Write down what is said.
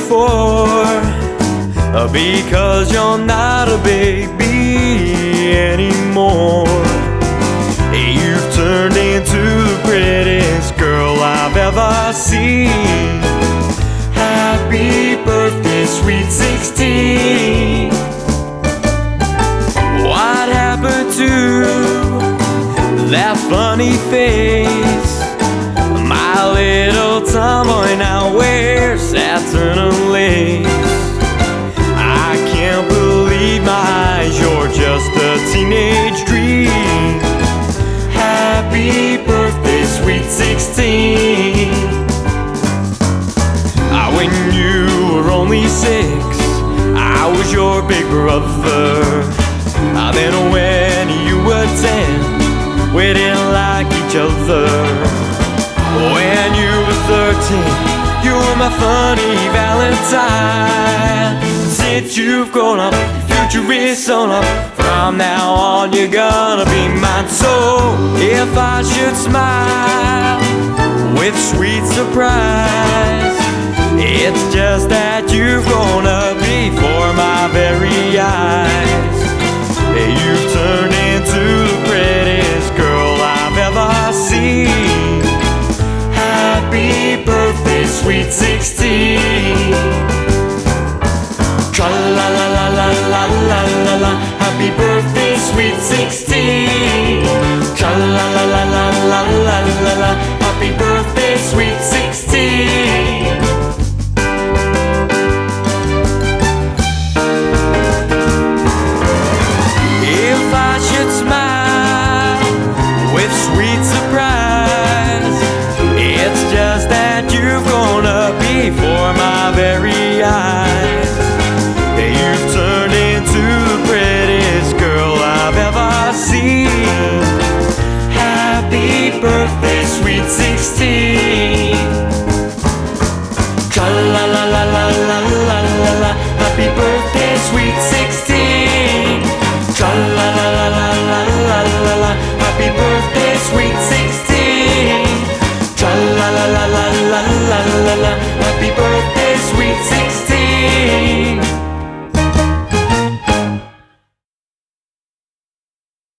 before, because you're not a baby anymore. You've turned into the prettiest girl I've ever seen. Happy birthday, sweet 16. What happened to that funny face? My little tomboy now wears satin and lace. I can't believe my eyes, you're just a teenage dream. Happy birthday, sweet 16. When you were only 6, I was your big brother. Then when you were 10, we didn't like each other. When you were 13, you were my funny Valentine. Since you've grown up, your future is sewn up. From now on, you're gonna be mine. So if I should smile with sweet surprise, it's just that you've grown up before my very eyes. You've turned into the prettiest girl I've ever seen. Happy birthday, sweet 16. Tra-la-la-la-la-la-la-la-la. Happy birthday, sweet 16. Tra-la-la-la-la-la-la-la. Happy birthday, sweet 16. Sweet surprise, it's just that you've grown up before my very eyes. You've turned into the prettiest girl I've ever seen. Happy birthday, sweet 16.